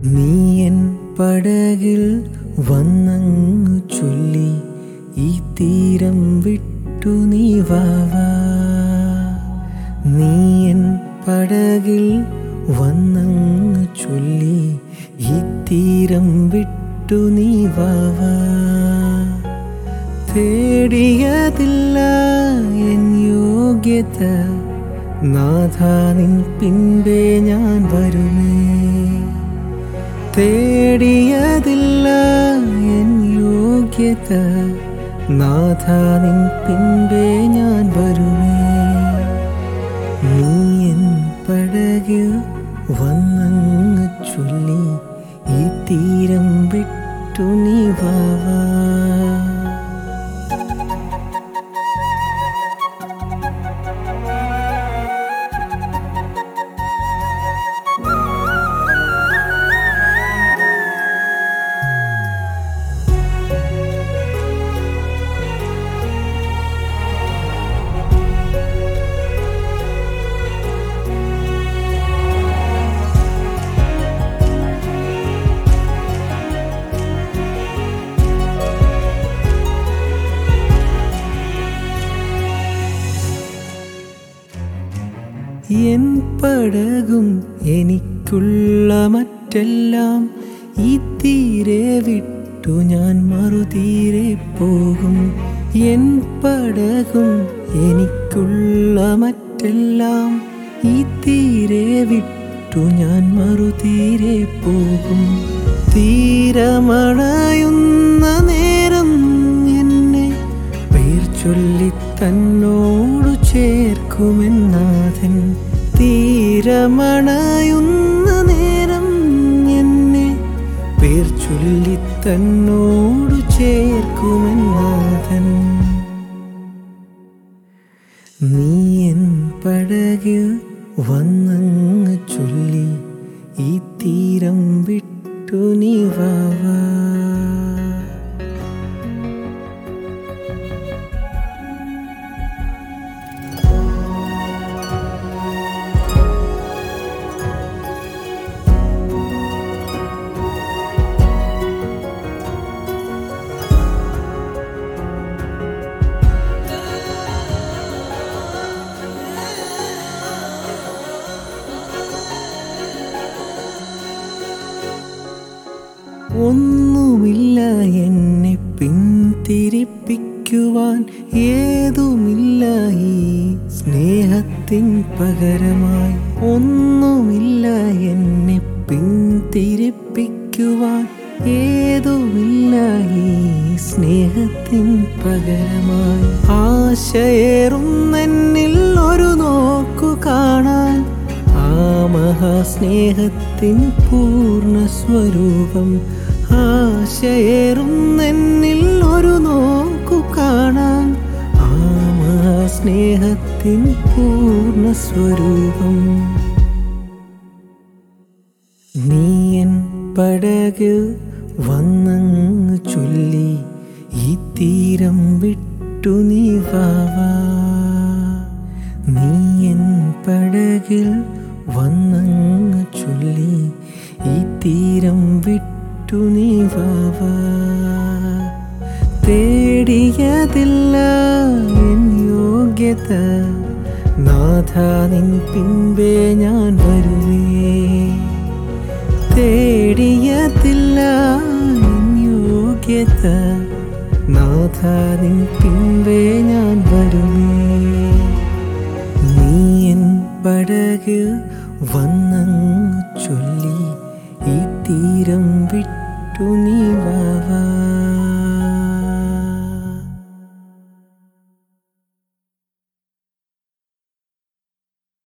നീ എൻ പടകിൽ വന്നങ്ങു ചൊല്ലി ഈ തീരം വിട്ടു നീ വാവാ. നീ എൻ പടകിൽ വന്നങ്ങു ചൊല്ലി ഈ തീരം വിട്ടു നീ വാവാ. തേടിയതില്ല എൻ യോഗ്യത, നാഥാ നിൻ പിൻപേ ഞാൻ വരുമേ. തേടിയതില്ല എൻ യോഗ്യത, നാഥാ നിൻ പിൻപേ ഞാൻ വരുമേ. നീ എൻ പടകിൽ വന്നങ്ങു ചൊല്ലി ഈ തീരം വിട്ടു നീ വാവാ. എൻ പടകും എനിക്കുള്ള മറ്റെല്ലാം ഈ തീരെ വിട്ടു ഞാൻ മറുതീരെ പോകും. എൻ പടകും എനിക്കുള്ള മറ്റെല്ലാം ഈ തീരെ വിട്ടു ഞാൻ മറുതീരെ പോകും. തീരമണയുന്ന നേരം എന്നെ പേർ ചൊല്ലി തന്നോടു ചേർക്കുമെന്നാഥൻ. തീരമണയുന്ന നേരം എന്നെ പേർ ചൊല്ലി തന്നോടു ചേർക്കുമെന്നാഥൻ. നീ എൻ പടകിൽ വന്നങ്ങു ചൊല്ലി ഈ തീരം വിട്ടു നീ വാവാ. ഒന്നുമില്ല എന്നെ പിന്തിരിപ്പിക്കുവാൻ, ഏതുമില്ല ഈ സ്നേഹത്തിൻ പകരമായി. ഒന്നുമില്ല എന്നെ പിന്തിരിപ്പിക്കുവാൻ, ഏതുമില്ല ഈ സ്നേഹത്തിൻ പകരമായി. ആശയേറുന്നെന്നിൽ ഒരു നോക്കു കാണാൻ, ആ മഹാസ്നേഹത്തിൻ പൂർണ്ണ സ്വരൂപം. ആശയേറുന്നെന്നിൽ ഒരു നോക്കു കാണാൻ, ആ മഹാസ്നേഹത്തിൻ പൂർണ്ണ സ്വരൂപം. നീ എൻ പടകിൽ വന്നങ്ങു ചൊല്ലി ഈ തീരം വിട്ടു നീ വാവാ. നീ എൻ പടകിൽ വന്നങ്ങു ചൊല്ലി ഈ തീരം വിട്ടു നീ വാവാ. തേടിയതില്ല എൻ യോഗ്യത, നാഥാ നിൻ പിൻപേ ഞാൻ വരുമേ. തേടിയതില്ല എൻ യോഗ്യത, നാഥാ നിൻ പിൻപേ ഞാൻ വരുമേ. നീ എൻ പടകിൽ വന്നങ്ങു ചൊല്ലി ഈ തീരം വിട്ടു നീ വാവാ.